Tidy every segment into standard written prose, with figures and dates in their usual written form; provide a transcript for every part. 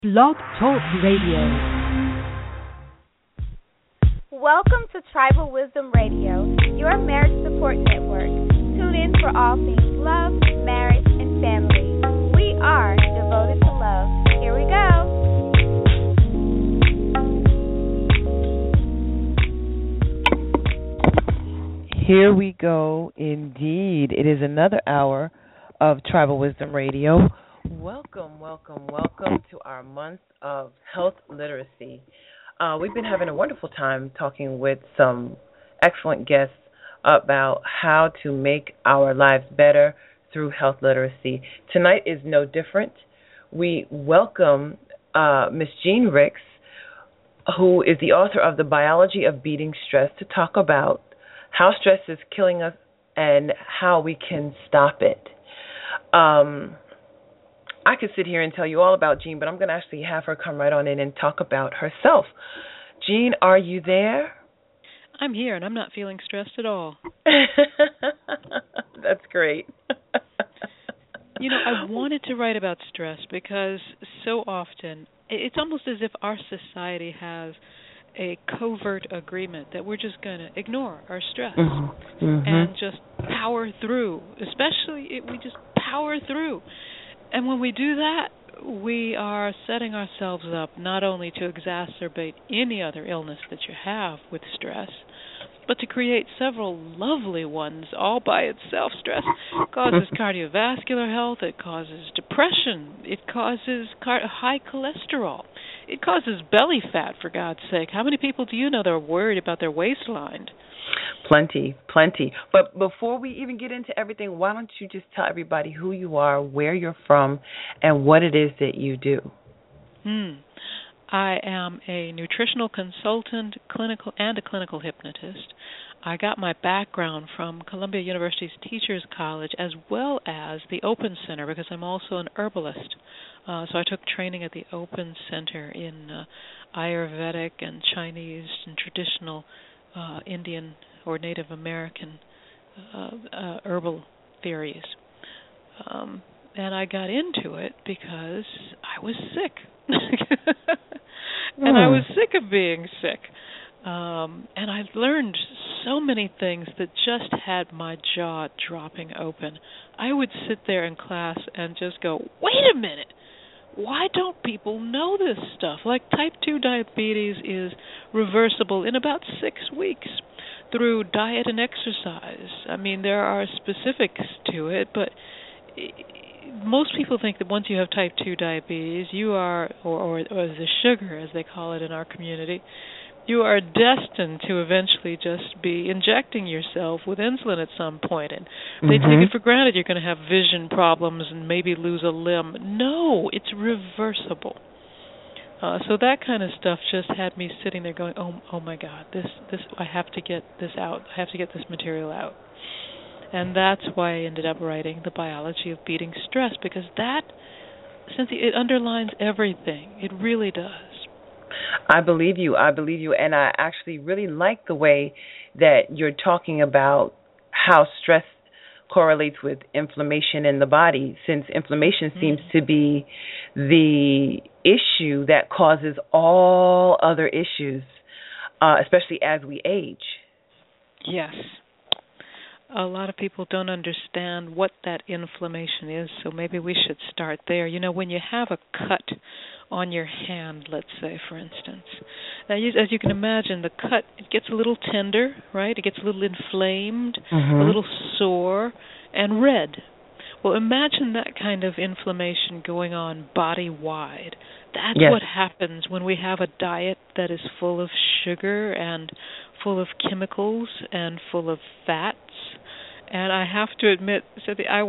Blog Talk Radio. Welcome to Tribal Wisdom Radio, your marriage support network. Tune in for all things love, marriage, and family. We are devoted to love. Here we go. Here we go, indeed. It is another hour of Tribal Wisdom Radio. Welcome to our month of health literacy. We've been having a wonderful time talking with some excellent guests about how to make our lives better through health literacy. Tonight is no different. We welcome Ms. Jean Ricks, who is the author of The Biology of Beating Stress, to talk about how stress is killing us and how we can stop it. I could sit here and tell you all about Jean, but I'm going to actually have her come right on in and talk about herself. Jean, are you there? I'm here, and I'm not feeling stressed at all. That's great. You know, I wanted to write about stress because so often it's almost as if our society has a covert agreement that we're just going to ignore our stress and just power through, especially if we just power through. And when we do that, we are setting ourselves up not only to exacerbate any other illness that you have with stress, but to create several lovely ones all by itself. Stress causes cardiovascular health, it causes depression, it causes high cholesterol, it causes belly fat, for God's sake. How many people do you know that are worried about their waistline? Plenty. But before we even get into everything, why don't you just tell everybody who you are, where you're from, and what it is that you do? I am a nutritional consultant, a clinical hypnotist. I got my background from Columbia University's Teachers College as well as the Open Center because I'm also an herbalist. So I took training at the Open Center in Ayurvedic and Chinese and traditional Indian or Native American herbal theories. And I got into it because I was sick. And I was sick of being sick. And I learned so many things that just had my jaw dropping open. I would sit there in class and just go, wait a minute. Why don't people know this stuff? Like type 2 diabetes is reversible in about 6 weeks through diet and exercise. I mean, there are specifics to it, but most people think that once you have type 2 diabetes, you are, or the sugar as they call it in our community, you are destined to eventually just be injecting yourself with insulin at some point. And they take it for granted you're going to have vision problems and maybe lose a limb. No, it's reversible. So that kind of stuff just had me sitting there going, oh my God, this I have to get this out. I have to get this material out. And that's why I ended up writing The Biology of Beating Stress, because that, Cynthia, it underlines everything. It really does. I believe you, and I actually really like the way that you're talking about how stress correlates with inflammation in the body, since inflammation seems to be the issue that causes all other issues, especially as we age. Yes. A lot of people don't understand what that inflammation is, so maybe we should start there. You know, when you have a cut on your hand, let's say, for instance, now, as you can imagine, the cut, it gets a little tender, right? It gets a little inflamed, a little sore, and red. Well, imagine that kind of inflammation going on body-wide. That's what happens when we have a diet that is full of sugar and full of chemicals and full of fats. And I have to admit, Cynthia, I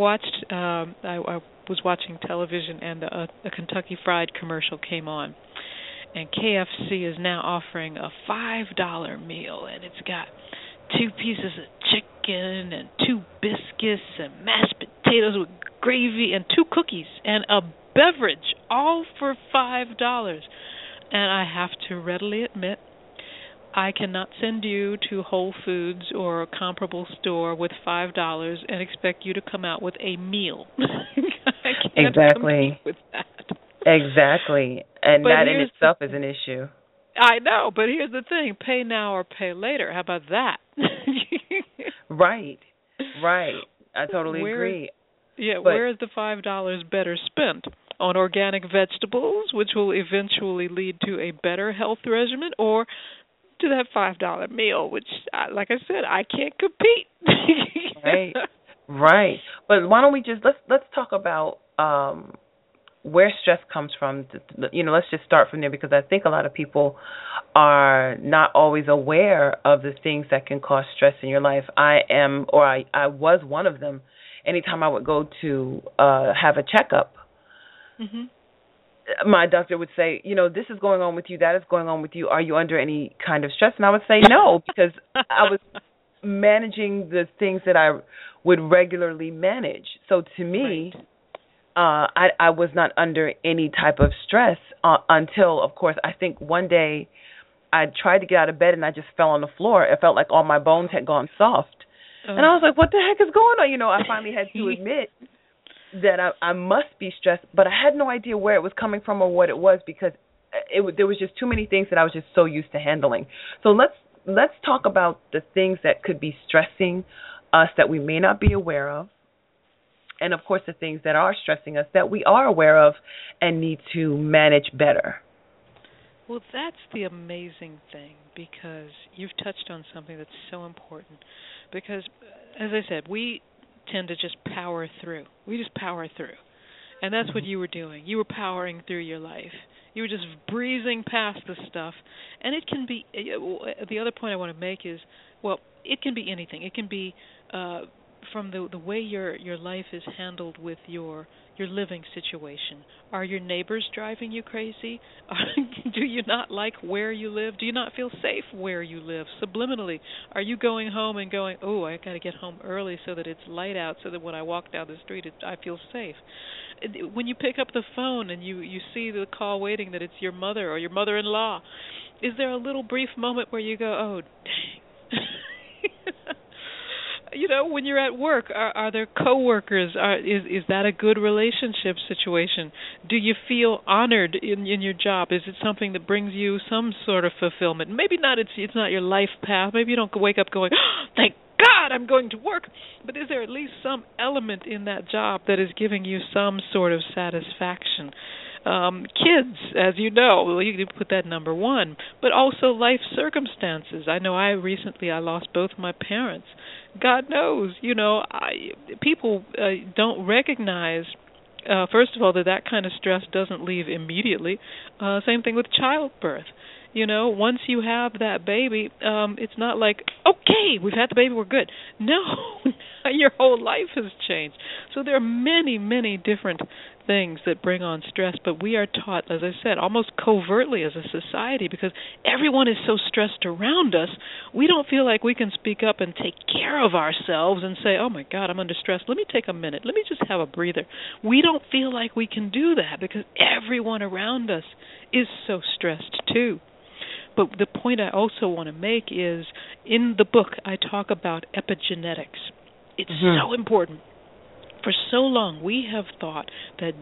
was watching television and a Kentucky Fried commercial came on. And KFC is now offering a $5 meal, and it's got 2 pieces of chicken and 2 biscuits and mashed potatoes with gravy and 2 cookies and a beverage, all for $5. And I have to readily admit, I cannot send you to Whole Foods or a comparable store with $5 and expect you to come out with a meal. I can't compete with that. Exactly. And But that in itself is an issue. I know, but here's the thing: pay now or pay later. How about that? Right. I totally agree. Yeah, where is the $5 better spent? On organic vegetables, which will eventually lead to a better health regimen, or to that $5 meal, which, like I said, I can't compete. Right. But why don't we just let's talk about where stress comes from. Let's just start from there, because I think a lot of people are not always aware of the things that can cause stress in your life. I was one of them. Anytime I would go to have a checkup, my doctor would say, this is going on with you, that is going on with you. Are you under any kind of stress? And I would say no, because I was managing the things that I would regularly manage. So to me, I was not under any type of stress until, of course, I think one day I tried to get out of bed and I just fell on the floor. It felt like all my bones had gone soft. And I was like, what the heck is going on? I finally had to admit that I must be stressed, but I had no idea where it was coming from or what it was, because there was just too many things that I was just so used to handling. So let's talk about the things that could be stressing us that we may not be aware of, and of course the things that are stressing us that we are aware of and need to manage better. Well, that's the amazing thing, because you've touched on something that's so important. Because, as I said, we tend to just power through. We just power through. And that's what you were doing. You were powering through your life. You were just breezing past the stuff. And it can be, the other point I want to make is, well, it can be anything. It can be from the way your life is handled with your living situation. Are your neighbors driving you crazy? Do you not like where you live? Do you not feel safe where you live? Subliminally, are you going home and going, oh, I got to get home early so that it's light out, so that when I walk down the street, I feel safe? When you pick up the phone and you see the call waiting that it's your mother or your mother-in-law, is there a little brief moment where you go, oh, dang. When you're at work, are there coworkers? Is that a good relationship situation? Do you feel honored in your job? Is it something that brings you some sort of fulfillment? Maybe not. It's not your life path. Maybe you don't wake up going, oh, thank God I'm going to work. But is there at least some element in that job that is giving you some sort of satisfaction? Kids, as you know, you can put that number one, but also life circumstances. I know I lost both my parents. God knows, people don't recognize, first of all, that kind of stress doesn't leave immediately. Same thing with childbirth. Once you have that baby, it's not like, okay, we've had the baby, we're good. No, your whole life has changed. So there are many, many different things that bring on stress, but we are taught, as I said, almost covertly as a society, because everyone is so stressed around us, we don't feel like we can speak up and take care of ourselves and say, oh my God, I'm under stress, let me take a minute, let me just have a breather. We don't feel like we can do that because everyone around us is so stressed too. But the point I also want to make is, in the book, I talk about epigenetics. It's so important. For so long, we have thought that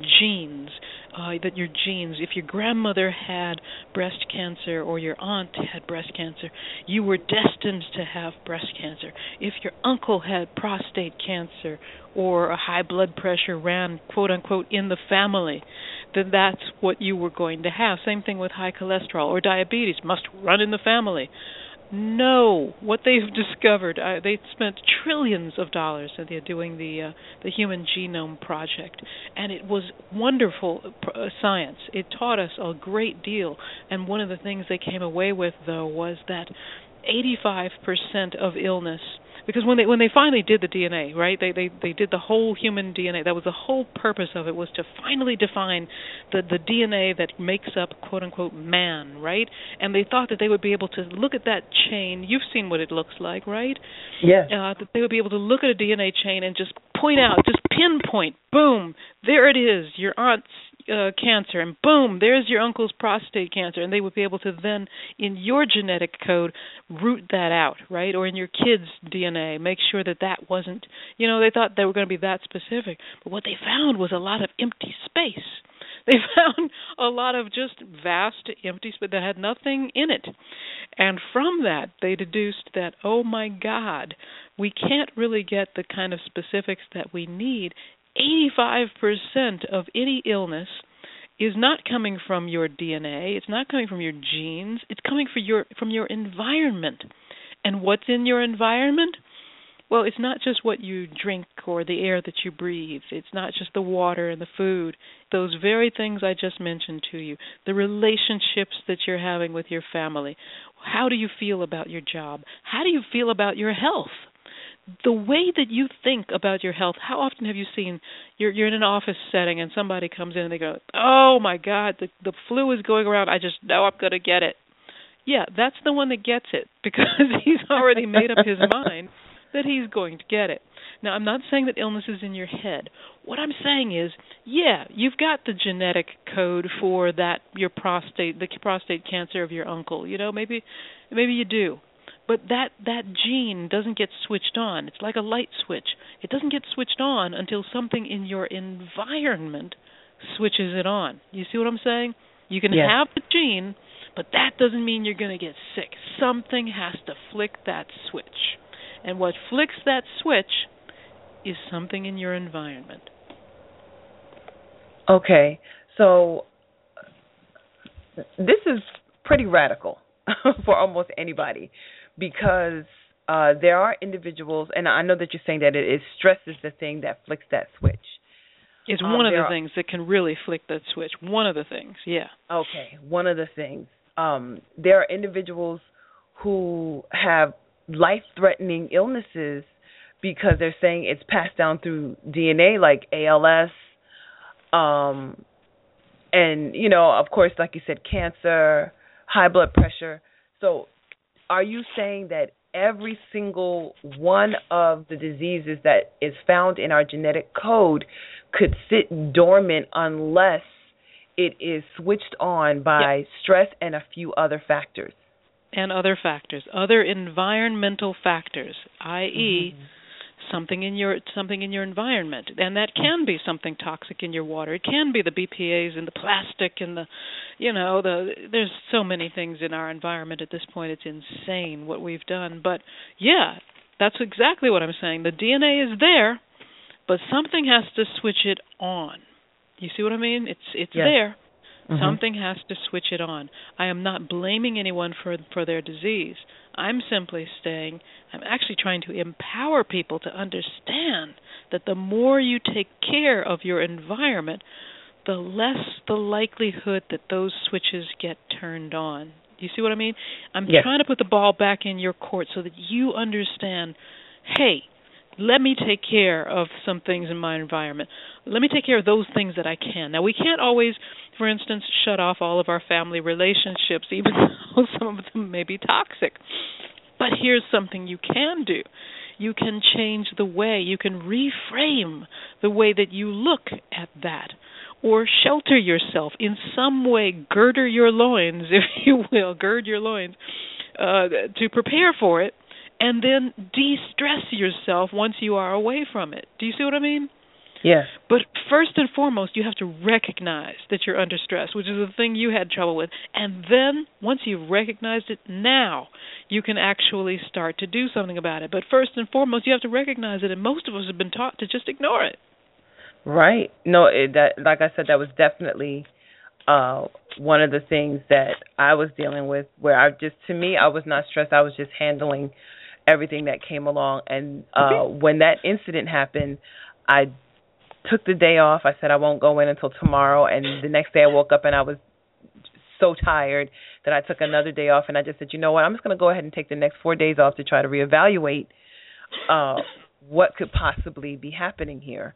your genes, if your grandmother had breast cancer or your aunt had breast cancer, you were destined to have breast cancer. If your uncle had prostate cancer or a high blood pressure ran, quote unquote, in the family, then that's what you were going to have. Same thing with high cholesterol or diabetes, must run in the family. No, what they've discovered, they spent trillions of dollars and they're doing the Human Genome Project, and it was wonderful science. It taught us a great deal, and one of the things they came away with, though, was that 85% of illness, because when they finally did the DNA, right, they did the whole human DNA. That was the whole purpose of it, was to finally define the DNA that makes up, quote unquote, man, right? And they thought that they would be able to look at that chain. You've seen what it looks like, right? Yes. That they would be able to look at a DNA chain and just point out, just pinpoint, boom, there it is, your aunt's cancer, and boom, there's your uncle's prostate cancer, and they would be able to then, in your genetic code, root that out, right? Or in your kid's DNA, make sure that wasn't, they thought they were going to be that specific. But what they found was a lot of empty space. They found a lot of just vast empty space that had nothing in it. And from that, they deduced that, oh my God, we can't really get the kind of specifics that we need. 85% of any illness is not coming from your DNA, it's not coming from your genes, it's coming from your environment. And what's in your environment? Well, it's not just what you drink or the air that you breathe. It's not just the water and the food. Those very things I just mentioned to you, the relationships that you're having with your family. How do you feel about your job? How do you feel about your health? The way that you think about your health, how often have you seen you're in an office setting and somebody comes in and they go, oh, my God, the flu is going around. I just know I'm going to get it. Yeah, that's the one that gets it because he's already made up his mind that he's going to get it. Now, I'm not saying that illness is in your head. What I'm saying is, yeah, you've got the genetic code for that, the prostate cancer of your uncle. You know, maybe you do. But that gene doesn't get switched on. It's like a light switch. It doesn't get switched on until something in your environment switches it on. You see what I'm saying? You can have the gene, but that doesn't mean you're going to get sick. Something has to flick that switch. And what flicks that switch is something in your environment. Okay, so this is pretty radical for almost anybody because there are individuals, and I know that you're saying that it is stress is the thing that flicks that switch. It's one of the things that can really flick that switch. One of the things, yeah. Okay, one of the things. There are individuals who have life-threatening illnesses because they're saying it's passed down through DNA, like ALS, and, you know, of course, like you said, cancer, high blood pressure. So are you saying that every single one of the diseases that is found in our genetic code could sit dormant unless it is switched on by stress and a few other factors? And other factors, other environmental factors, i.e., something in your environment, and that can be something toxic in your water. It can be the BPA's and the plastic and there's so many things in our environment at this point. It's insane what we've done. But yeah, that's exactly what I'm saying. The DNA is there, but something has to switch it on. You see what I mean? It's there. Something has to switch it on. I am not blaming anyone for their disease. I'm simply saying, I'm actually trying to empower people to understand that the more you take care of your environment, the less the likelihood that those switches get turned on. Do you see what I mean? I'm trying to put the ball back in your court so that you understand, hey, let me take care of some things in my environment. Let me take care of those things that I can. Now, we can't always, for instance, shut off all of our family relationships, even though some of them may be toxic. But here's something you can do. You can change the way, you can reframe the way that you look at that, or shelter yourself in some way, girder your loins, if you will, gird your loins, to prepare for it. And then de-stress yourself once you are away from it. Do you see what I mean? Yes. But first and foremost, you have to recognize that you're under stress, which is the thing you had trouble with. And then, once you've recognized it, now you can actually start to do something about it. But first and foremost, you have to recognize it, and most of us have been taught to just ignore it. Right. No, like I said, that was definitely one of the things that I was dealing with, where I was not stressed. I was just handling everything that came along. And when that incident happened, I took the day off. I said I won't go in until tomorrow. And the next day I woke up and I was so tired that I took another day off. And I just said, you know what, I'm just going to go ahead and take the next 4 days off to try to reevaluate what could possibly be happening here.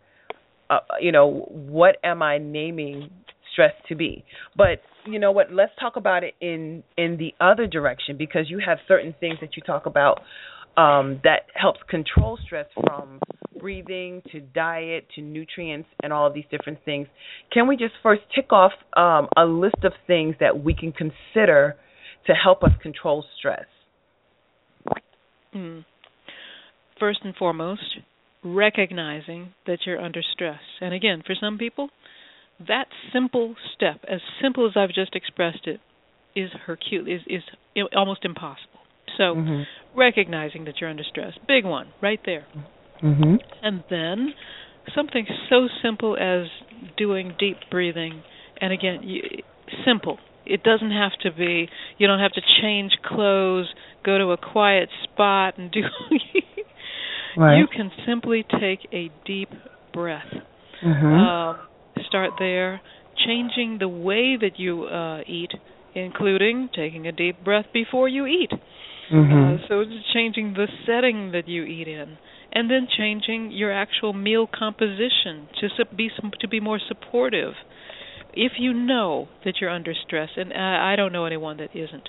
What am I naming stress to be? But you know what, let's talk about it in the other direction, because you have certain things that you talk about that helps control stress, from breathing to diet to nutrients and all of these different things. Can we just first tick off a list of things that we can consider to help us control stress? First and foremost, recognizing that you're under stress. And again, for some people, that simple step, as simple as I've just expressed it, is Herculean, is almost impossible. So recognizing that you're under stress, big one, right there. And then something so simple as doing deep breathing, and again, simple. It doesn't have to be, you don't have to change clothes, go to a quiet spot and do, right. You can simply take a deep breath. Start there, changing the way that you eat, including taking a deep breath before you eat. So it's changing the setting that you eat in, and then changing your actual meal composition to be more supportive. If you know that you're under stress, and I don't know anyone that isn't,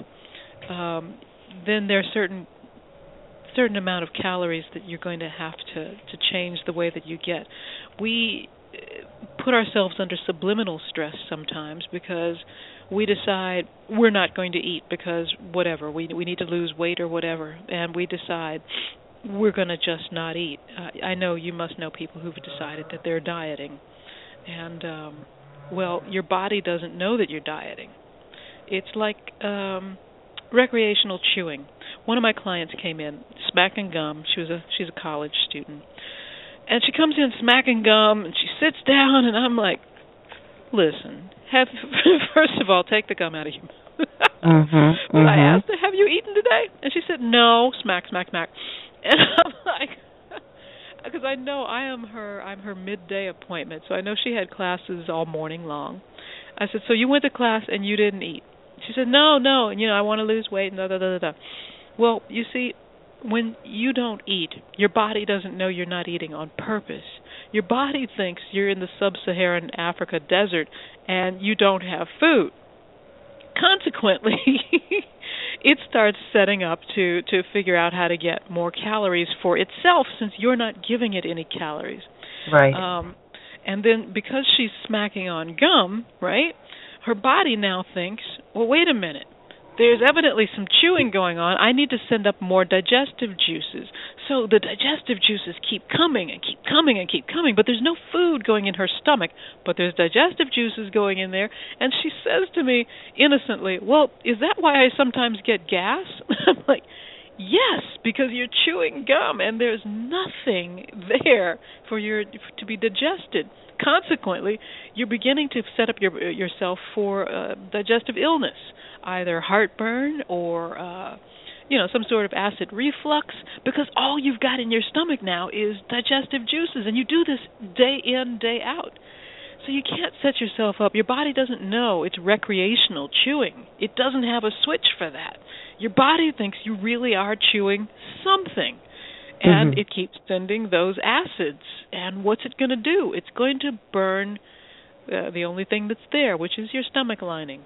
then there's certain amount of calories that you're going to have to change the way that you get. We put ourselves under subliminal stress sometimes because we decide we're not going to eat because whatever, we need to lose weight or whatever, and we decide we're going to just not eat. I know you must know people who've decided that they're dieting, and well, your body doesn't know that you're dieting. It's like recreational chewing. One of my clients came in smacking gum. She's a college student, and she comes in smacking gum, and she sits down, and I'm like, listen, first of all, take the gum out of your mouth. I asked her, have you eaten today? And she said, no. Smack, smack, smack. And I'm like, because I know I'm her midday appointment, so I know she had classes all morning long. I said, so you went to class and you didn't eat? She said, no, and I want to lose weight and da. Well, you see, when you don't eat, your body doesn't know you're not eating on purpose. Your body thinks you're in the sub-Saharan Africa desert and you don't have food. Consequently, it starts setting up to figure out how to get more calories for itself since you're not giving it any calories. Right. And then because she's smacking on gum, right, her body now thinks, well, wait a minute. There's evidently some chewing going on. I need to send up more digestive juices. So the digestive juices keep coming and keep coming and keep coming, but there's no food going in her stomach, but there's digestive juices going in there. And she says to me innocently, well, is that why I sometimes get gas? I'm like, yes, because you're chewing gum and there's nothing there for to be digested. Consequently, you're beginning to set up yourself for digestive illness, either heartburn or some sort of acid reflux, because all you've got in your stomach now is digestive juices, and you do this day in, day out. So you can't set yourself up. Your body doesn't know it's recreational chewing. It doesn't have a switch for that. Your body thinks you really are chewing something, and it keeps sending those acids. And what's it going to do? It's going to burn the only thing that's there, which is your stomach lining.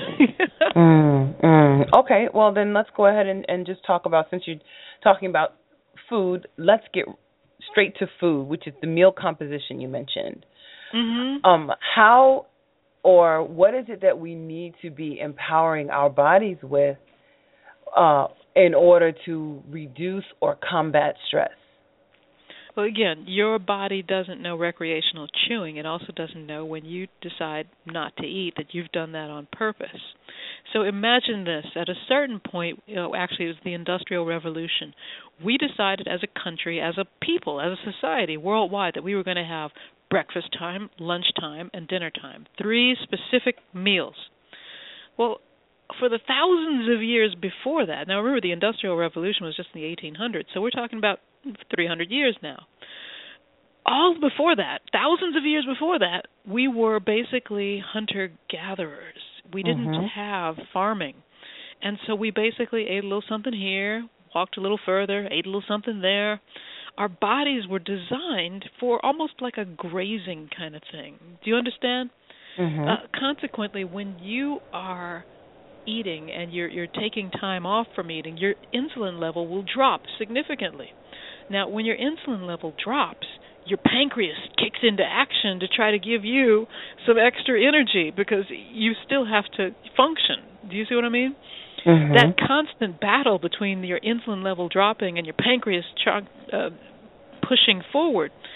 Okay, well then let's go ahead and just talk about, since you're talking about food, let's get straight to food, which is the meal composition you mentioned. How or what is it that we need to be empowering our bodies with in order to reduce or combat stress? Well, again, your body doesn't know recreational chewing. It also doesn't know when you decide not to eat that you've done that on purpose. So imagine this. At a certain point, actually it was the Industrial Revolution, we decided as a country, as a people, as a society, worldwide, that we were going to have breakfast time, lunch time, and dinner time. 3 specific meals. Well, for the thousands of years before that, now remember the Industrial Revolution was just in the 1800s, so we're talking about 300 years now. All before that, thousands of years before that, we were basically hunter-gatherers. We didn't have farming. And so we basically ate a little something here, walked a little further, ate a little something there. Our bodies were designed for almost like a grazing kind of thing. Do you understand? Consequently, when you are eating and you're taking time off from eating, your insulin level will drop significantly. Now, when your insulin level drops, your pancreas kicks into action to try to give you some extra energy because you still have to function. Do you see what I mean? That constant battle between your insulin level dropping and your pancreas pushing forward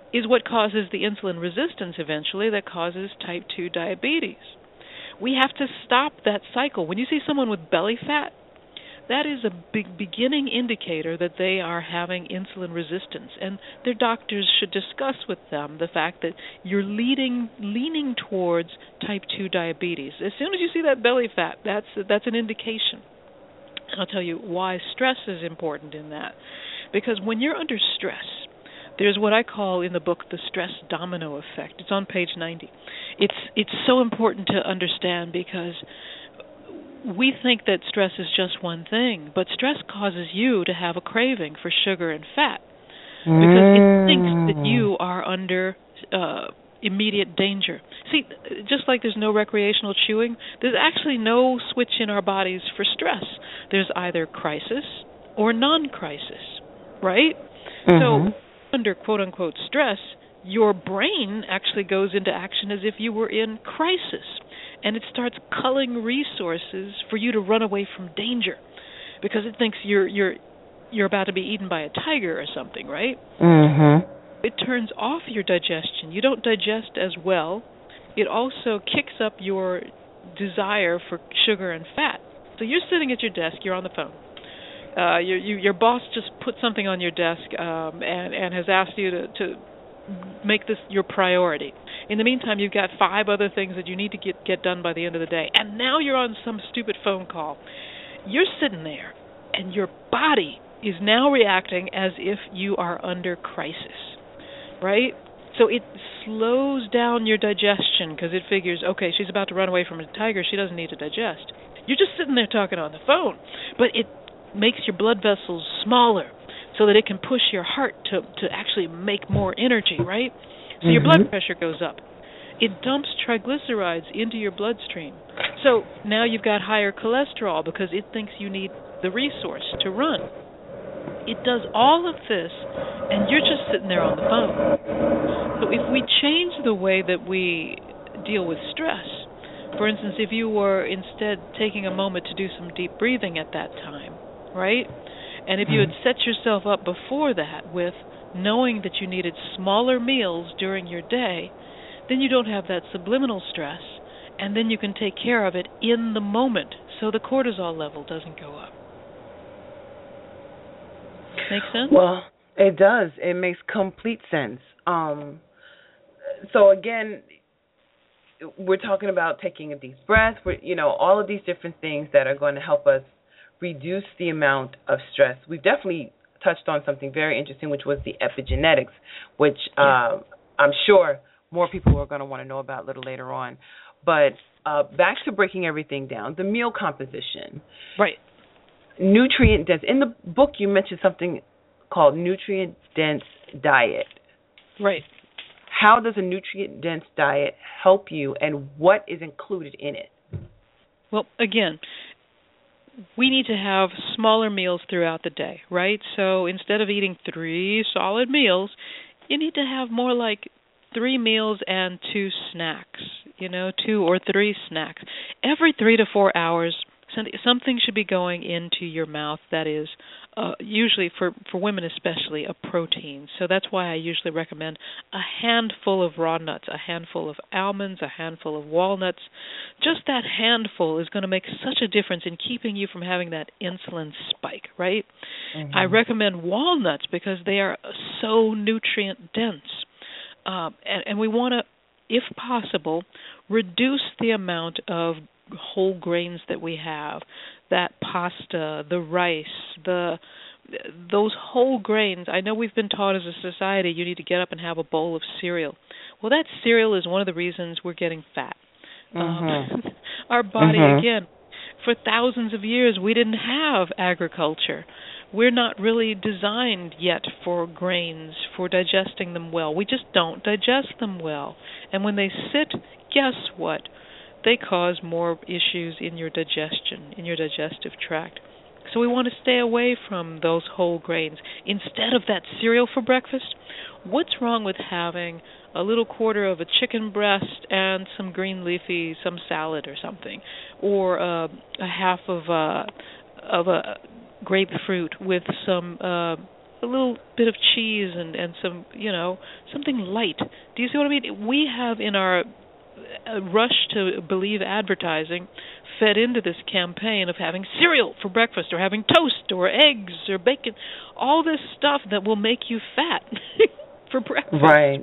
is what causes the insulin resistance eventually that causes type 2 diabetes. We have to stop that cycle. When you see someone with belly fat, that is a big beginning indicator that they are having insulin resistance, and their doctors should discuss with them the fact that you're leaning towards type 2 diabetes. As soon as you see that belly fat, that's an indication. And I'll tell you why stress is important in that. Because when you're under stress, there's what I call in the book the stress domino effect. It's on page 90. It's so important to understand because we think that stress is just one thing, but stress causes you to have a craving for sugar and fat because it thinks that you are under immediate danger. See, just like there's no recreational chewing, there's actually no switch in our bodies for stress. There's either crisis or non-crisis, right? So under quote-unquote stress, your brain actually goes into action as if you were in crisis, and it starts culling resources for you to run away from danger because it thinks you're about to be eaten by a tiger or something, right? It turns off your digestion. You don't digest as well. It also kicks up your desire for sugar and fat. So you're sitting at your desk, you're on the phone. Your boss just put something on your desk and has asked you to make this your priority. In the meantime, you've got 5 other things that you need to get done by the end of the day. And now you're on some stupid phone call. You're sitting there, and your body is now reacting as if you are under crisis, right? So it slows down your digestion because it figures, okay, she's about to run away from a tiger. She doesn't need to digest. You're just sitting there talking on the phone. But it makes your blood vessels smaller so that it can push your heart to actually make more energy, right? So your blood pressure goes up. It dumps triglycerides into your bloodstream. So now you've got higher cholesterol because it thinks you need the resource to run. It does all of this, and you're just sitting there on the phone. So if we change the way that we deal with stress, for instance, if you were instead taking a moment to do some deep breathing at that time, right? And if you had set yourself up before that with knowing that you needed smaller meals during your day, then you don't have that subliminal stress, and then you can take care of it in the moment so the cortisol level doesn't go up. Make sense? Well, it does. It makes complete sense. So again, we're talking about taking a deep breath, all of these different things that are going to help us reduce the amount of stress. We've definitely touched on something very interesting, which was the epigenetics, which I'm sure more people are going to want to know about a little later on. But back to breaking everything down, the meal composition. Right. Nutrient dense. In the book, you mentioned something called nutrient dense diet. Right. How does a nutrient dense diet help you, and what is included in it? Well, again, we need to have smaller meals throughout the day, right? So instead of eating 3 solid meals, you need to have more like 3 meals and 2 snacks, 2 or 3 snacks. Every 3 to 4 hours, something should be going into your mouth that is usually, for women especially, a protein. So that's why I usually recommend a handful of raw nuts, a handful of almonds, a handful of walnuts. Just that handful is going to make such a difference in keeping you from having that insulin spike, right? I recommend walnuts because they are so nutrient dense. And we want to, if possible, reduce the amount of whole grains that we have, that pasta, the rice, those whole grains. I know we've been taught as a society you need to get up and have a bowl of cereal. Well, that cereal is one of the reasons we're getting fat. Our body, again, for thousands of years we didn't have agriculture. We're not really designed yet for grains, for digesting them well. We just don't digest them well. And when they sit, guess what? They cause more issues in your digestion, in your digestive tract. So we want to stay away from those whole grains. Instead of that cereal for breakfast, what's wrong with having a little quarter of a chicken breast and some green leafy, some salad or something, or a half of a grapefruit with some a little bit of cheese and some, something light. Do you see what I mean? We have in our rush to believe advertising fed into this campaign of having cereal for breakfast or having toast or eggs or bacon, all this stuff that will make you fat for breakfast. Right.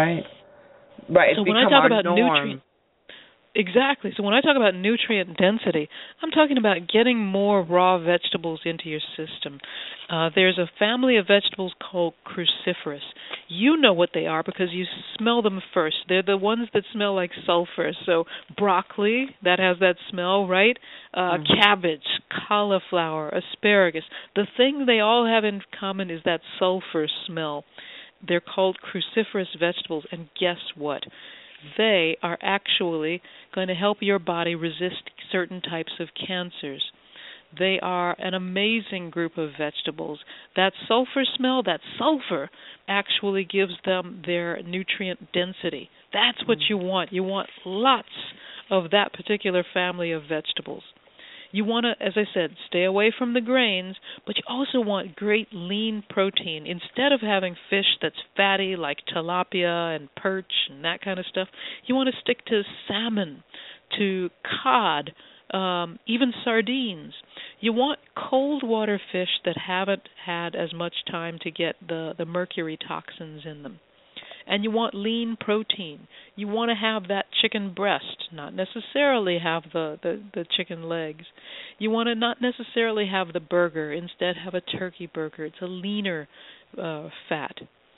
So when I talk about nutrient, exactly. So when I talk about nutrient density, I'm talking about getting more raw vegetables into your system. There's a family of vegetables called cruciferous. You know what they are because you smell them first. They're the ones that smell like sulfur. So broccoli, that has that smell, right? Cabbage, cauliflower, asparagus. The thing they all have in common is that sulfur smell. They're called cruciferous vegetables, and guess what? They are actually going to help your body resist certain types of cancers. They are an amazing group of vegetables. That sulfur smell, that sulfur, actually gives them their nutrient density. That's what you want. You want lots of that particular family of vegetables. You want to, as I said, stay away from the grains, but you also want great lean protein. Instead of having fish that's fatty like tilapia and perch and that kind of stuff, you want to stick to salmon, to cod, even sardines. You want cold water fish that haven't had as much time to get the mercury toxins in them. And you want lean protein. You want to have that chicken breast, not necessarily have the chicken legs. You want to not necessarily have the burger, instead have a turkey burger. It's a leaner fat.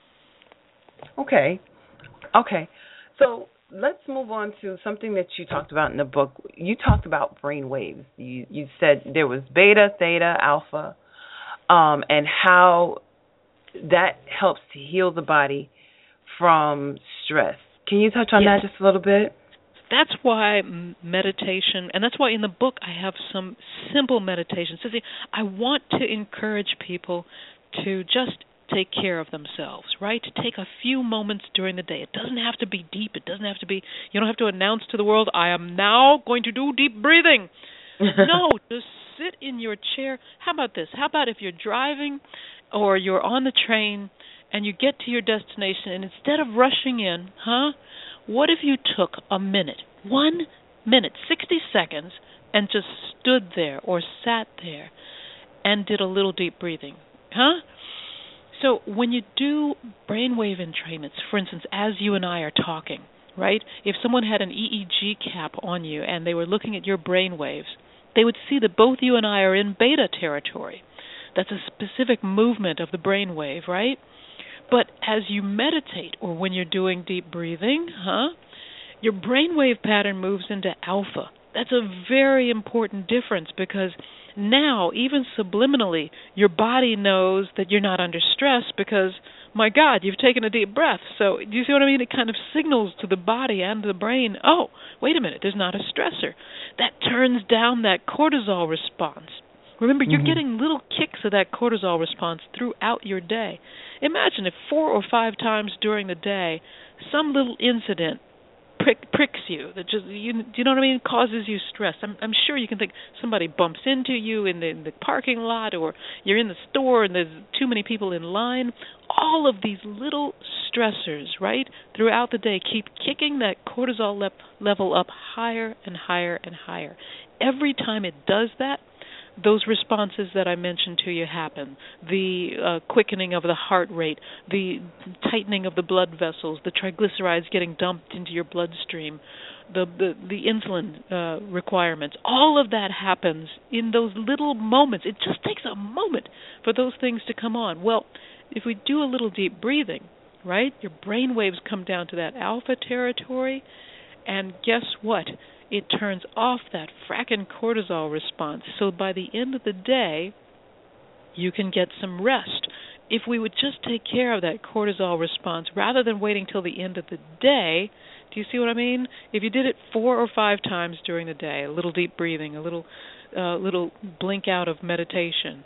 Okay. So let's move on to something that you talked about in the book. You talked about brain waves. You said there was beta, theta, alpha, and how that helps to heal the body from stress. Can you touch on that just a little bit? That's why meditation, and that's why in the book I have some simple meditations. I want to encourage people to just take care of themselves, right? To take a few moments during the day. It doesn't have to be deep. It doesn't have to be, you don't have to announce to the world, I am now going to do deep breathing. No, just sit in your chair. How about this? How about if you're driving or you're on the train and you get to your destination, and instead of rushing in, what if you took a minute, 1 minute, 60 seconds, and just stood there or sat there and did a little deep breathing? So when you do brainwave entrainments, for instance, as you and I are talking, right, if someone had an EEG cap on you and they were looking at your brain waves, they would see that both you and I are in beta territory. That's a specific movement of the brain wave, right? But as you meditate or when you're doing deep breathing, your brainwave pattern moves into alpha. That's a very important difference because now, even subliminally, your body knows that you're not under stress because, my God, you've taken a deep breath. So do you see what I mean? It kind of signals to the body and to the brain, oh, wait a minute, there's not a stressor. That turns down that cortisol response. Remember, you're getting little kicks of that cortisol response throughout your day. Imagine if 4 or 5 times during the day, some little incident pricks you, that just you know what I mean, causes you stress. I'm sure you can think somebody bumps into you in the parking lot, or you're in the store and there's too many people in line. All of these little stressors, right, throughout the day keep kicking that cortisol level up higher and higher and higher. Every time it does that, those responses that I mentioned to you happen. The quickening of the heart rate, the tightening of the blood vessels, the triglycerides getting dumped into your bloodstream, the insulin requirements. All of that happens in those little moments. It just takes a moment for those things to come on. Well, if we do a little deep breathing, right, your brain waves come down to that alpha territory, and guess what? It turns off that fracking cortisol response. So by the end of the day, you can get some rest. If we would just take care of that cortisol response rather than waiting till the end of the day, do you see what I mean? If you did it 4 or 5 times during the day, a little deep breathing, a little blink out of meditation,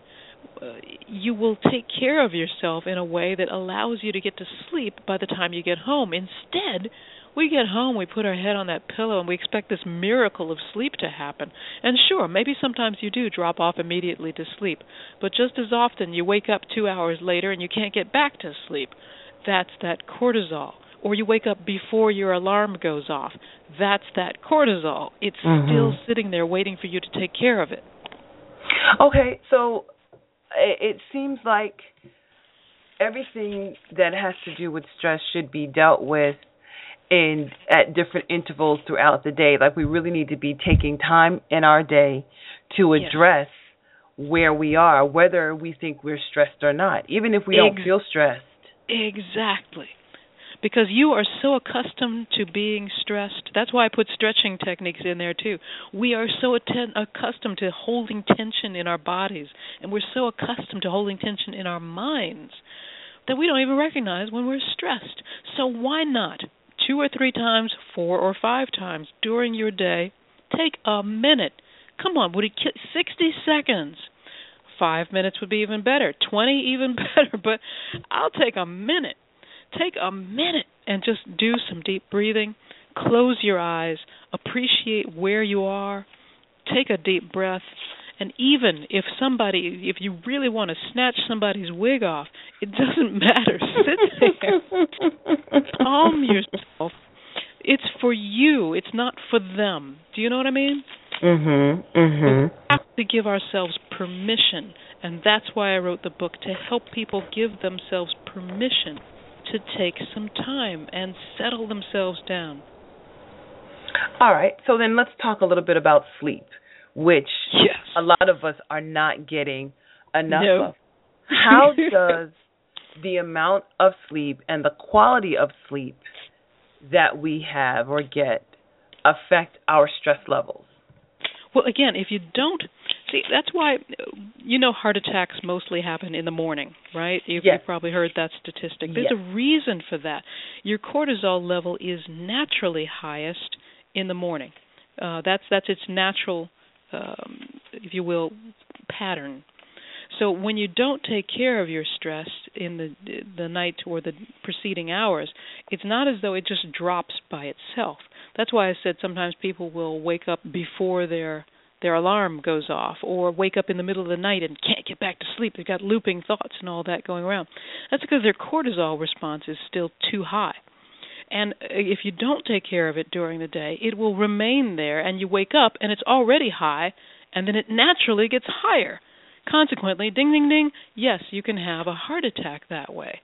you will take care of yourself in a way that allows you to get to sleep by the time you get home. Instead, We get home, we put our head on that pillow, and we expect this miracle of sleep to happen. And sure, maybe sometimes you do drop off immediately to sleep, but just as often you wake up 2 hours later and you can't get back to sleep. That's that cortisol. Or you wake up before your alarm goes off. That's that cortisol. It's still sitting there waiting for you to take care of it. Okay, so it seems like everything that has to do with stress should be dealt with at different intervals throughout the day. Like, we really need to be taking time in our day to address where we are, whether we think we're stressed or not, even if we don't feel stressed. Exactly. Because you are so accustomed to being stressed. That's why I put stretching techniques in there, too. We are so accustomed to holding tension in our bodies, and we're so accustomed to holding tension in our minds that we don't even recognize when we're stressed. So why not 2 or 3 times, 4 or 5 times during your day, take a minute. Come on, 60 seconds. 5 minutes would be even better. 20 even better. But I'll take a minute. Take a minute and just do some deep breathing. Close your eyes. Appreciate where you are. Take a deep breath. And even if you really want to snatch somebody's wig off, it doesn't matter. Sit there. Calm yourself. It's for you. It's not for them. Do you know what I mean? We have to give ourselves permission. And that's why I wrote the book, to help people give themselves permission to take some time and settle themselves down. All right. So then let's talk a little bit about sleep, which a lot of us are not getting enough of. How does the amount of sleep and the quality of sleep that we have or get affect our stress levels? Well, again, if you don't, that's why, heart attacks mostly happen in the morning, right? You've probably heard that statistic. There's a reason for that. Your cortisol level is naturally highest in the morning. That's its natural, if you will, pattern. So when you don't take care of your stress in the night or the preceding hours, it's not as though it just drops by itself. That's why I said sometimes people will wake up before their alarm goes off, or wake up in the middle of the night and can't get back to sleep. They've got looping thoughts and all that going around. That's because their cortisol response is still too high. And if you don't take care of it during the day, it will remain there, and you wake up and it's already high, and then it naturally gets higher. Consequently, ding, ding, ding, yes, you can have a heart attack that way.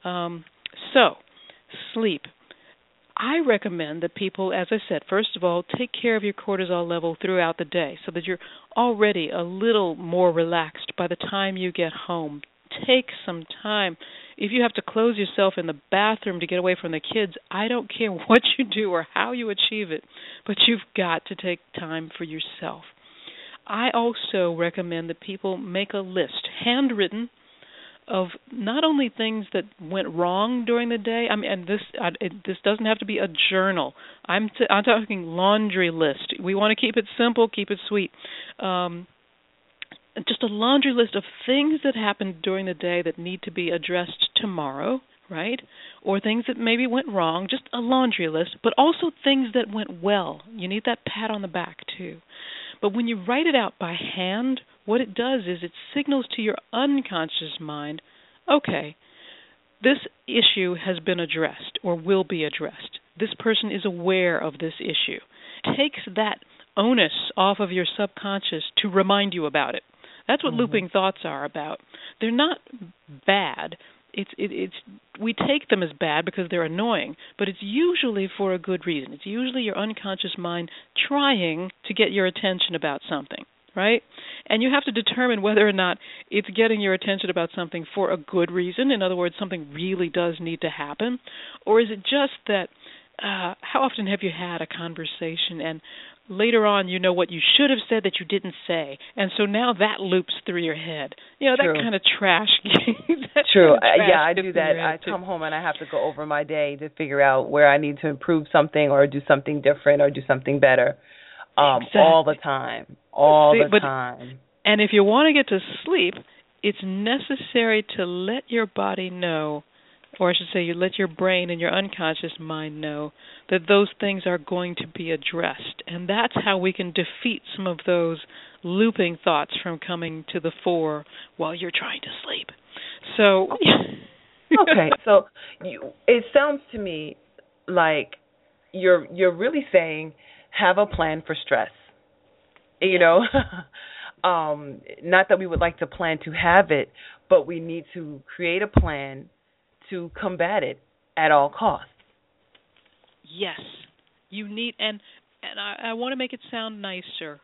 So, sleep. I recommend that people, as I said, first of all, take care of your cortisol level throughout the day so that you're already a little more relaxed by the time you get home. Take some time. If you have to close yourself in the bathroom to get away from the kids, I don't care what you do or how you achieve it, but you've got to take time for yourself. I also recommend that people make a list, handwritten, of not only things that went wrong during the day. I mean, and this doesn't have to be a journal. I'm talking laundry list. We want to keep it simple, keep it sweet. Just a laundry list of things that happened during the day that need to be addressed tomorrow, right? Or things that maybe went wrong. Just a laundry list, but also things that went well. You need that pat on the back too. But when you write it out by hand, what it does is it signals to your unconscious mind, okay, this issue has been addressed or will be addressed. This person is aware of this issue. It takes that onus off of your subconscious to remind you about it. That's what looping thoughts are about. They're not bad. We take them as bad because they're annoying, but it's usually for a good reason. It's usually your unconscious mind trying to get your attention about something, right? And you have to determine whether or not it's getting your attention about something for a good reason. In other words, something really does need to happen. Or is it just that, how often have you had a conversation and later on you know what you should have said that you didn't say, and so now that loops through your head. You know, that kind of trash. True. I do that. I come home and I have to go over my day to figure out where I need to improve something or do something different or do something better. All the time. All the time. And if you want to get to sleep, it's necessary to let your body know or I should say, you let your brain and your unconscious mind know that those things are going to be addressed. And that's how we can defeat some of those looping thoughts from coming to the fore while you're trying to sleep. So, okay, so it sounds to me like you're really saying have a plan for stress. You know, not that we would like to plan to have it, but we need to create a plan to combat it at all costs. Yes, you need, and I want to make it sound nicer,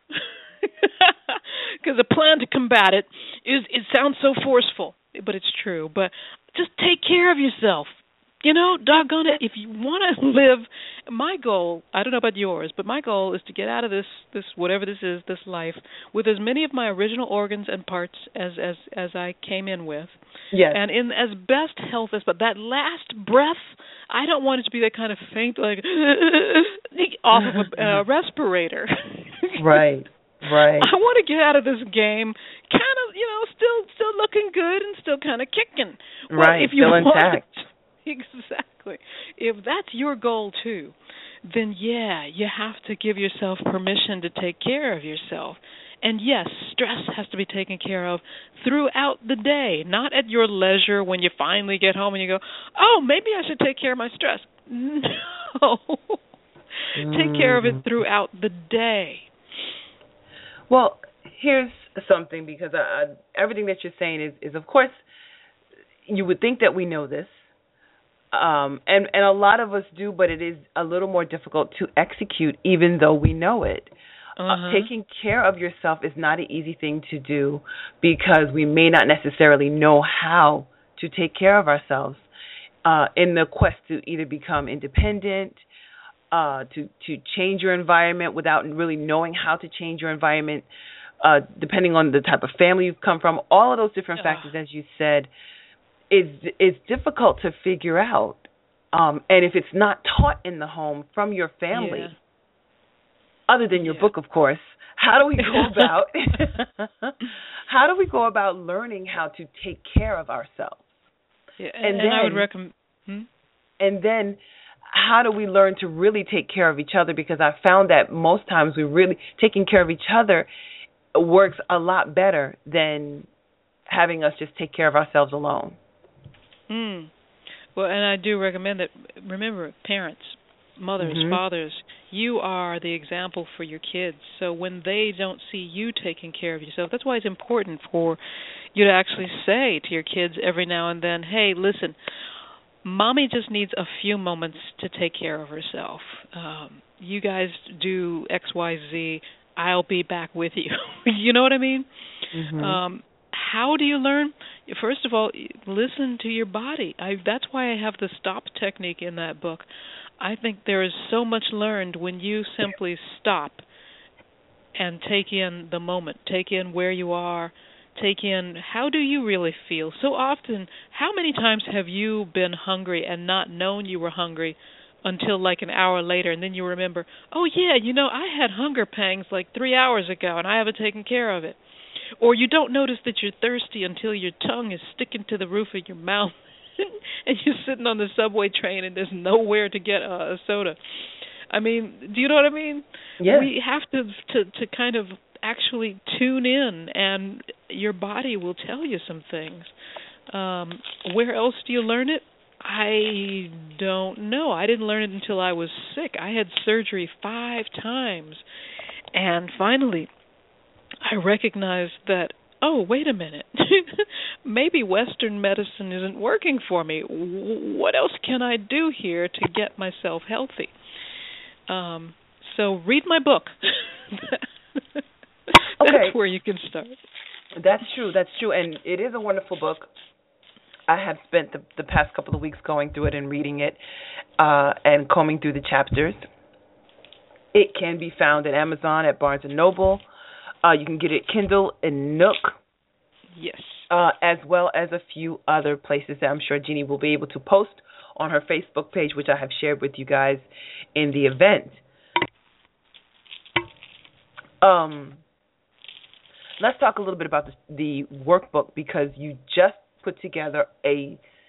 because a plan to combat it sounds so forceful, but it's true. But just take care of yourself. You know, doggone it, if you want to live, my goal, I don't know about yours, but my goal is to get out of this whatever this is, this life, with as many of my original organs and parts as I came in with. Yes. And in as best health as, but that last breath, I don't want it to be that kind of faint, like, off of a respirator. Right. I want to get out of this game kind of, still looking good and still kind of kicking. Well, right, if you still intact. Exactly. If that's your goal too, then yeah, you have to give yourself permission to take care of yourself. And yes, stress has to be taken care of throughout the day, not at your leisure when you finally get home and you go, oh, maybe I should take care of my stress. No. Take care of it throughout the day. Well, here's something, because everything that you're saying is, of course, you would think that we know this. And a lot of us do, but it is a little more difficult to execute, even though we know it. Taking care of yourself is not an easy thing to do, because we may not necessarily know how to take care of ourselves in the quest to either become independent, to change your environment without really knowing how to change your environment, depending on the type of family you've come from. All of those different factors, as you said, is difficult to figure out, and if it's not taught in the home from your family, other than your book, of course, how do we go about learning how to take care of ourselves? Yeah, and then I would recommend. And then, how do we learn to really take care of each other? Because I found that most times taking care of each other works a lot better than having us just take care of ourselves alone. Well, and I do recommend that, remember, parents, mothers, fathers, you are the example for your kids. So when they don't see you taking care of yourself, that's why it's important for you to actually say to your kids every now and then, hey, listen, Mommy just needs a few moments to take care of herself. You guys do X, Y, Z. I'll be back with you. You know what I mean? How do you learn? First of all, listen to your body. That's why I have the stop technique in that book. I think there is so much learned when you simply stop and take in the moment, take in where you are, take in how do you really feel. So often, how many times have you been hungry and not known you were hungry until like an hour later, and then you remember, oh yeah, I had hunger pangs like 3 hours ago and I haven't taken care of it. Or you don't notice that you're thirsty until your tongue is sticking to the roof of your mouth and you're sitting on the subway train and there's nowhere to get a soda. I mean, do you know what I mean? Yes. We have to kind of actually tune in, and your body will tell you some things. Where else do you learn it? I don't know. I didn't learn it until I was sick. I had surgery 5 times. And finally, I recognized that, oh, wait a minute. Maybe Western medicine isn't working for me. What else can I do here to get myself healthy? So read my book. That's where you can start. That's true. And it is a wonderful book. I have spent the past couple of weeks going through it and reading it and combing through the chapters. It can be found at Amazon, at Barnes & Noble. You can get it Kindle and Nook. Yes. As well as a few other places that I'm sure Jeannie will be able to post on her Facebook page, which I have shared with you guys in the event. Let's talk a little bit about the workbook, because you just put together a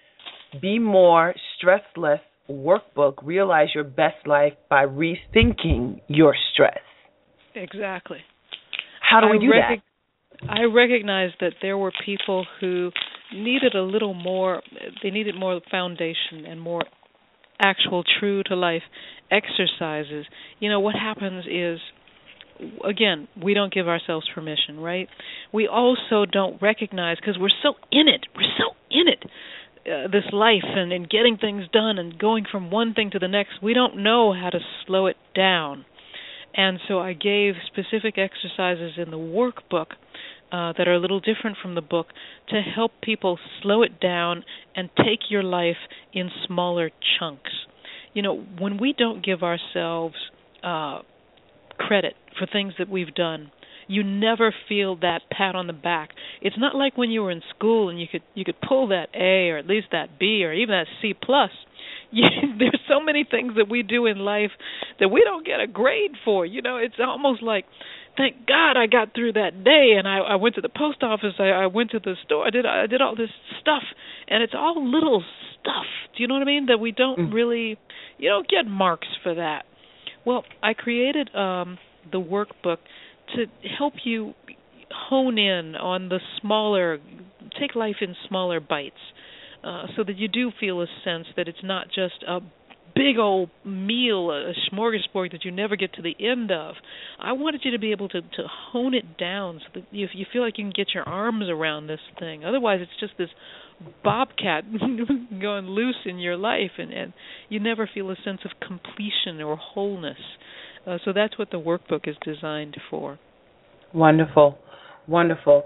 Be More, Stress Less workbook, Realize Your Best Life by Rethinking Your Stress. Exactly. How do we do that? I recognized that there were people who needed a little more, they needed more foundation and more actual true-to-life exercises. You know, what happens is, again, we don't give ourselves permission, right? We also don't recognize, because we're so in it, this life and getting things done and going from one thing to the next, we don't know how to slow it down. And so I gave specific exercises in the workbook that are a little different from the book to help people slow it down and take your life in smaller chunks. You know, when we don't give ourselves credit for things that we've done, you never feel that pat on the back. It's not like when you were in school and you could pull that A or at least that B or even that C plus. There's so many things that we do in life that we don't get a grade for. You know, it's almost like, thank God I got through that day, and I went to the post office, I went to the store, I did all this stuff, and it's all little stuff. Do you know what I mean? That we don't really, you don't get marks for that. Well, I created the workbook to help you hone in on the smaller, take life in smaller bites, so that you do feel a sense that it's not just a big old meal, a smorgasbord that you never get to the end of. I wanted you to be able to hone it down so that you feel like you can get your arms around this thing. Otherwise, it's just this bobcat going loose in your life, and you never feel a sense of completion or wholeness. So that's what the workbook is designed for. Wonderful, wonderful.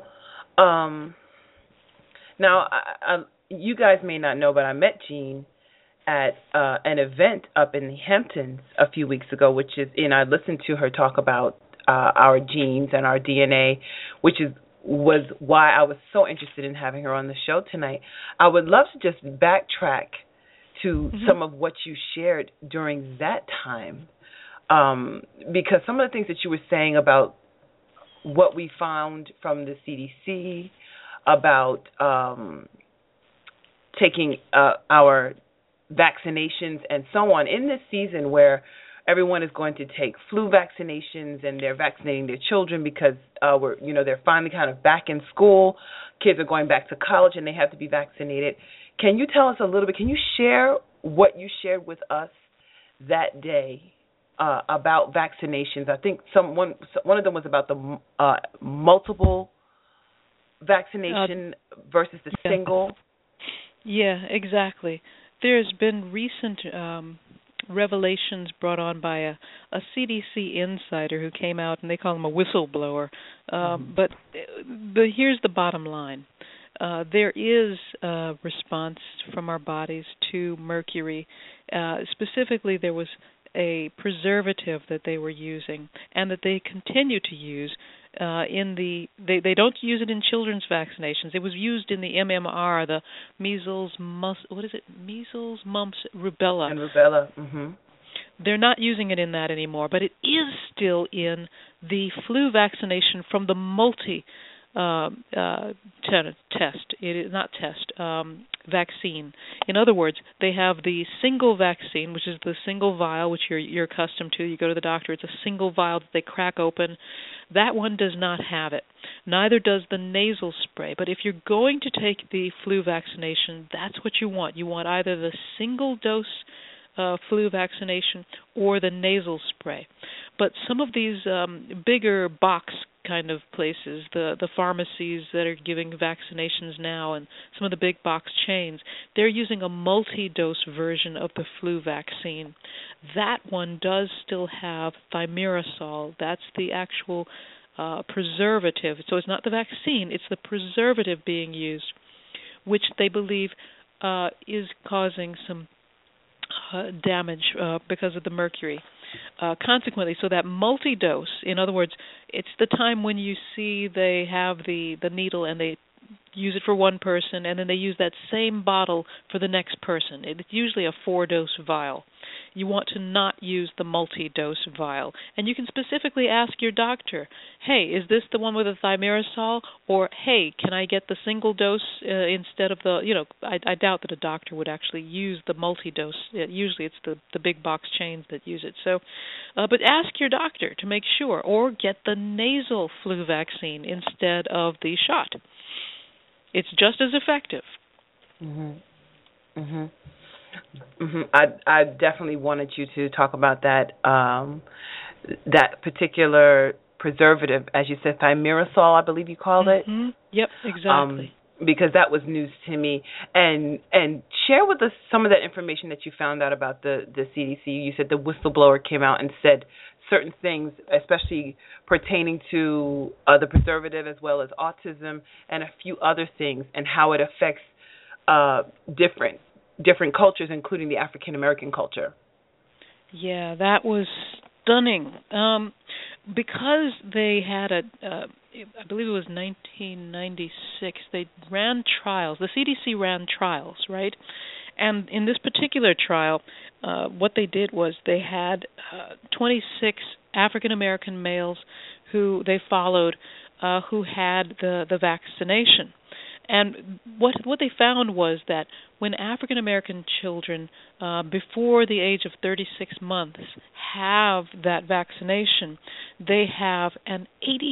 Now, you guys may not know, but I met Jean at an event up in the Hamptons a few weeks ago, and I listened to her talk about our genes and our DNA, was why I was so interested in having her on the show tonight. I would love to just backtrack to some of what you shared during that time, because some of the things that you were saying about what we found from the CDC, about taking our vaccinations and so on in this season where everyone is going to take flu vaccinations and they're vaccinating their children because they're finally kind of back in school. Kids are going back to college and they have to be vaccinated. Can you tell us a little bit? Can you share what you shared with us that day about vaccinations? I think one of them was about the multiple vaccination versus the single. Yeah, exactly. There's been recent revelations brought on by a CDC insider who came out, and they call him a whistleblower. But here's the bottom line. There is a response from our bodies to mercury. Specifically, there was a preservative that they were using and that they continue to use they don't use it in children's vaccinations. It was used in the MMR, the measles, mumps, rubella. And rubella. They're not using it in that anymore, but it is still in the flu vaccination from the vaccine. In other words, they have the single vaccine, which is the single vial, which you're accustomed to. You go to the doctor, it's a single vial that they crack open. That one does not have it. Neither does the nasal spray. But if you're going to take the flu vaccination, that's what you want. You want either the single dose flu vaccination or the nasal spray. But some of these bigger box kind of places, the pharmacies that are giving vaccinations now and some of the big box chains, they're using a multi-dose version of the flu vaccine. That one does still have thimerosal. That's the actual preservative. So it's not the vaccine, it's the preservative being used, which they believe is causing some damage because of the mercury. Consequently, so that multi-dose, in other words, it's the time when you see they have the needle and they use it for one person and then they use that same bottle for the next person. It's usually a 4-dose vial. you want to not use the multi-dose vial. And you can specifically ask your doctor, hey, is this the one with the thimerosal? Or, hey, can I get the single dose instead of the, I doubt that a doctor would actually use the multi-dose. Usually it's the big box chains that use it. So, but ask your doctor to make sure, or get the nasal flu vaccine instead of the shot. It's just as effective. I definitely wanted you to talk about that that particular preservative, as you said, thimerosal, I believe you called it. Yep, exactly. Because that was news to me. And share with us some of that information that you found out about the CDC. You said the whistleblower came out and said certain things, especially pertaining to the preservative as well as autism and a few other things, and how it affects different cultures, including the African American culture. Yeah, that was stunning. Because they had I believe it was 1996, they ran trials. The CDC ran trials, right? And in this particular trial, what they did was they had 26 African American males who they followed who had the vaccination. And what they found was that when African American children before the age of 36 months have that vaccination, they have an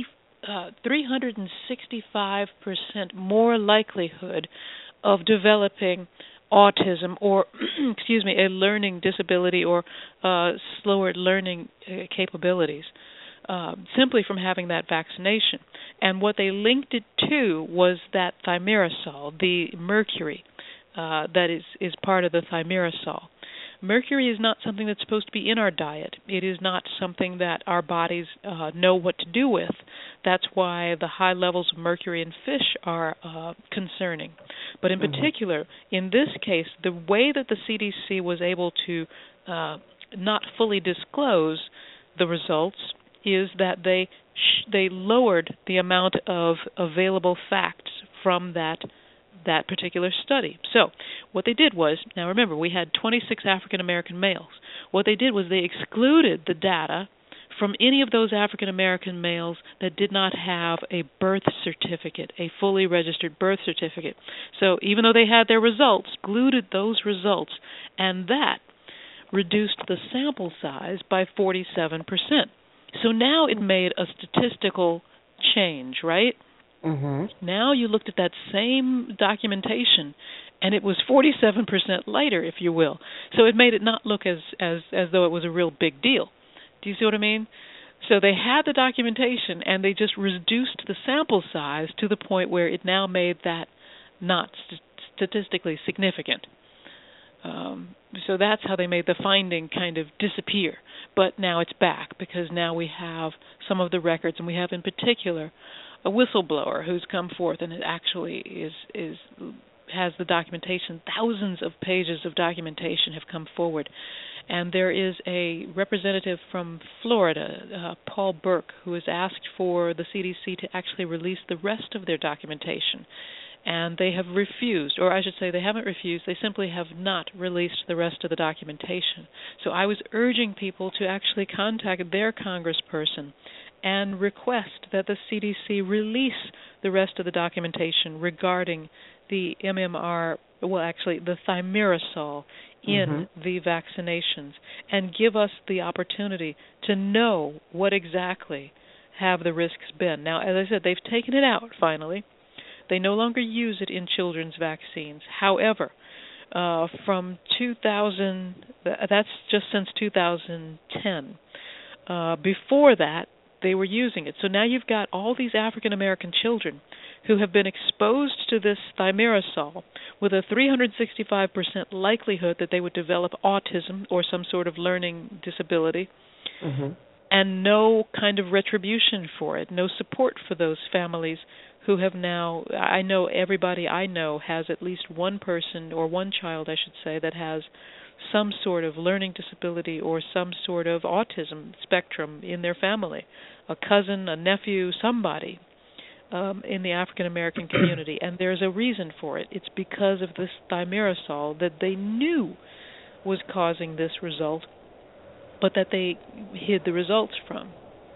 365% more likelihood of developing autism or, a learning disability or slower learning capabilities. Simply from having that vaccination. And what they linked it to was that thimerosal, the mercury that is part of the thimerosal. Mercury is not something that's supposed to be in our diet. It is not something that our bodies know what to do with. That's why the high levels of mercury in fish are concerning. But in particular, in this case, the way that the CDC was able to not fully disclose the results is that they lowered the amount of available facts from that particular study. So what they did was, now remember, we had 26 African American males. What they did was they excluded the data from any of those African American males that did not have a birth certificate, a fully registered birth certificate. So even though they had their results, excluded those results, and that reduced the sample size by 47%. So now it made a statistical change, right? Now you looked at that same documentation, and it was 47% lighter, if you will. So it made it not look as though it was a real big deal. Do you see what I mean? So they had the documentation, and they just reduced the sample size to the point where it now made that not statistically significant. So that's how they made the finding kind of disappear. But now it's back because now we have some of the records, and we have in particular a whistleblower who's come forth and it actually has the documentation. Thousands of pages of documentation have come forward. And there is a representative from Florida, Paul Burke, who has asked for the CDC to actually release the rest of their documentation. And they have refused, or I should say they haven't refused, they simply have not released the rest of the documentation. So I was urging people to actually contact their congressperson and request that the CDC release the rest of the documentation regarding the MMR, the thimerosal in the vaccinations, and give us the opportunity to know what exactly have the risks been. Now, as I said, they've taken it out finally. They no longer use it in children's vaccines. However, from 2000, that's just since 2010. Before that, they were using it. So now you've got all these African American children who have been exposed to this thimerosal with a 365% likelihood that they would develop autism or some sort of learning disability, and no kind of retribution for it, no support for those families who have now, I know everybody I know has at least one person, or one child I should say, that has some sort of learning disability or some sort of autism spectrum in their family, a cousin, a nephew, somebody in the African American community. And there's a reason for it. It's because of this thimerosal that they knew was causing this result, but that they hid the results from.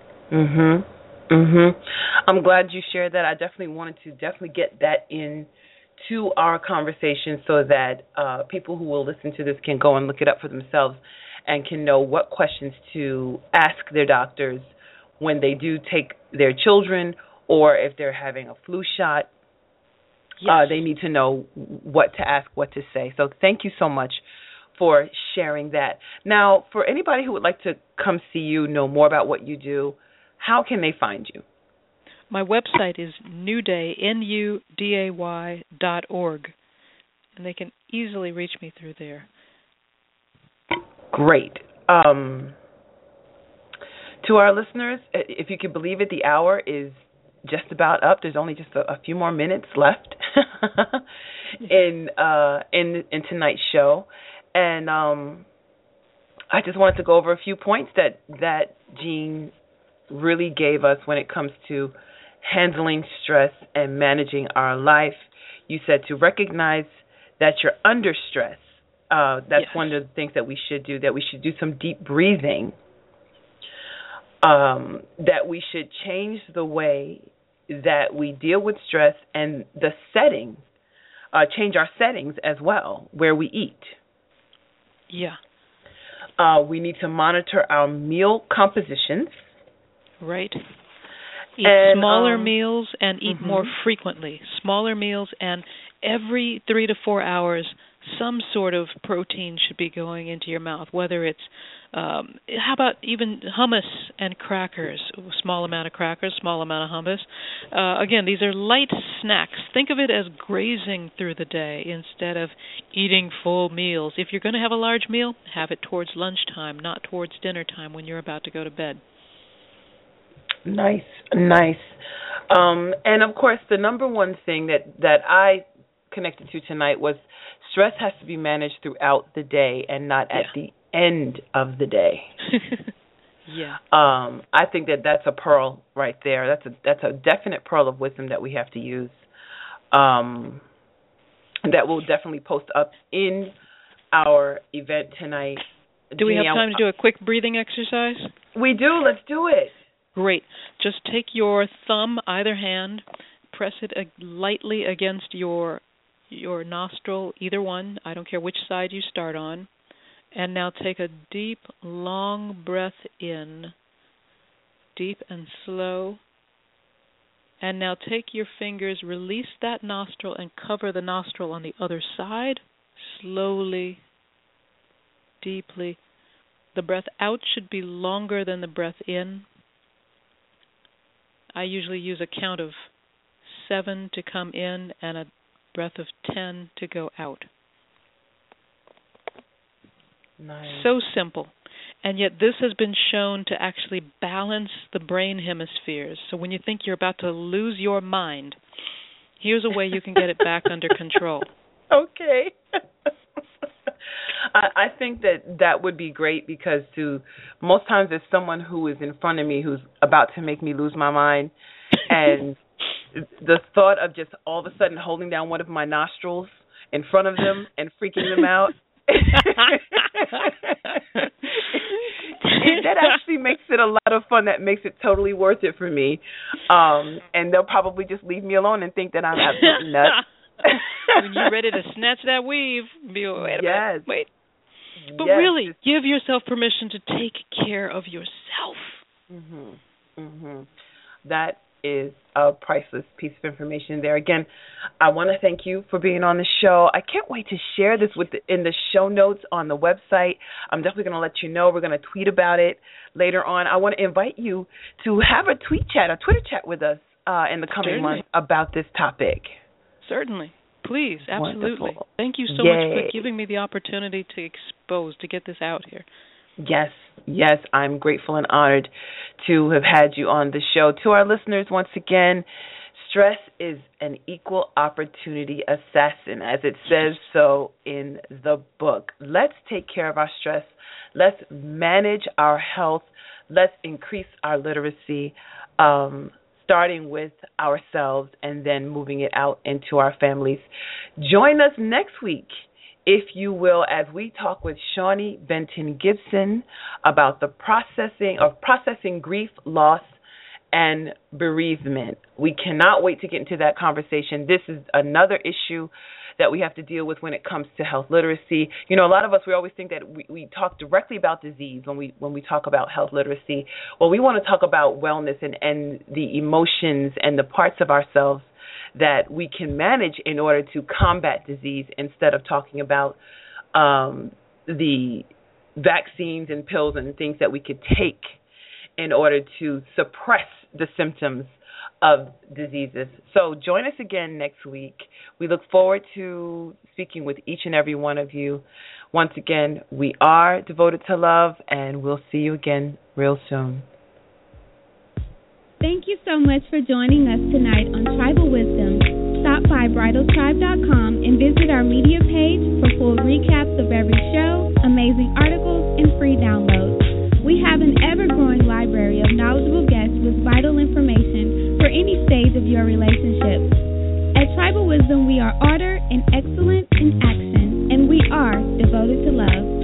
I'm glad you shared that. I definitely wanted to get that into our conversation so that people who will listen to this can go and look it up for themselves and can know what questions to ask their doctors when they do take their children, or if they're having a flu shot. Yes. They need to know what to ask, what to say. So thank you so much for sharing that. Now, for anybody who would like to come see you, know more about what you do, how can they find you? My website is NUDAY, NUDAY.org, and they can easily reach me through there. Great. To our listeners, if you can believe it, the hour is just about up. There's only just a few more minutes left in tonight's show, and I just wanted to go over a few points that Jean really gave us when it comes to handling stress and managing our life. You said to recognize that you're under stress. That's one of the things that we should do, that we should do some deep breathing, that we should change the way that we deal with stress and the settings, change our settings as well, where we eat. Yeah. We need to monitor our meal compositions. Right. Eat smaller meals and eat more frequently. Smaller meals, and every 3 to 4 hours, some sort of protein should be going into your mouth, whether it's, how about even hummus and crackers, a small amount of crackers, small amount of hummus. Again, these are light snacks. Think of it as grazing through the day instead of eating full meals. If you're going to have a large meal, have it towards lunchtime, not towards dinner time when you're about to go to bed. Nice. And, of course, the number one thing that I connected to tonight was stress has to be managed throughout the day and not at the end of the day. Yeah. I think that's a pearl right there. That's a definite pearl of wisdom that we have to use. That we'll definitely post up in our event tonight. Do we have time to do a quick breathing exercise? We do. Let's do it. Great. Just take your thumb, either hand, press it lightly against your nostril, either one. I don't care which side you start on. And now take a deep, long breath in, deep and slow. And now take your fingers, release that nostril, and cover the nostril on the other side, slowly, deeply. The breath out should be longer than the breath in. I usually use a count of 7 to come in and a breath of 10 to go out. Nice. So simple. And yet this has been shown to actually balance the brain hemispheres. So when you think you're about to lose your mind, here's a way you can get it back under control. Okay. I think that would be great, because most times there's someone who is in front of me who's about to make me lose my mind, and the thought of just all of a sudden holding down one of my nostrils in front of them and freaking them out, that actually makes it a lot of fun. That makes it totally worth it for me. And they'll probably just leave me alone and think that I'm absolutely nuts. When you're ready to snatch that weave, be wait a minute, wait. But yes. Really, give yourself permission to take care of yourself. That is a priceless piece of information there. Again, I want to thank you for being on the show. I can't wait to share this in the show notes on the website. I'm definitely going to let you know. We're going to tweet about it later on. I want to invite you to have a Twitter chat with us in the coming months about this topic. Certainly. Please, absolutely. Wonderful. Thank you so much for giving me the opportunity to get this out here. Yes, I'm grateful and honored to have had you on the show. To our listeners, once again, stress is an equal opportunity assassin, as it says so in the book. Let's take care of our stress. Let's manage our health. Let's increase our literacy, starting with ourselves and then moving it out into our families. Join us next week if you will, as we talk with Shawnee Benton Gibson about the processing grief, loss, and bereavement. We cannot wait to get into that conversation. This is another issue that we have to deal with when it comes to health literacy. You know, a lot of us, we always think that we talk directly about disease when we talk about health literacy. Well, we want to talk about wellness and the emotions and the parts of ourselves that we can manage in order to combat disease, instead of talking about the vaccines and pills and things that we could take in order to suppress the symptoms of diseases. So join us again next week. We look forward to speaking with each and every one of you. Once again, we are Devoted to Love, and we'll see you again real soon. Thank you so much for joining us tonight on Tribal Wisdom. Stop by BridalTribe.com and visit our media page for full recaps of every show, amazing articles, and free downloads. We have an ever-growing library of knowledgeable guests with vital information for any stage of your relationship. At Tribal Wisdom, we are order and excellence in action, and we are devoted to love.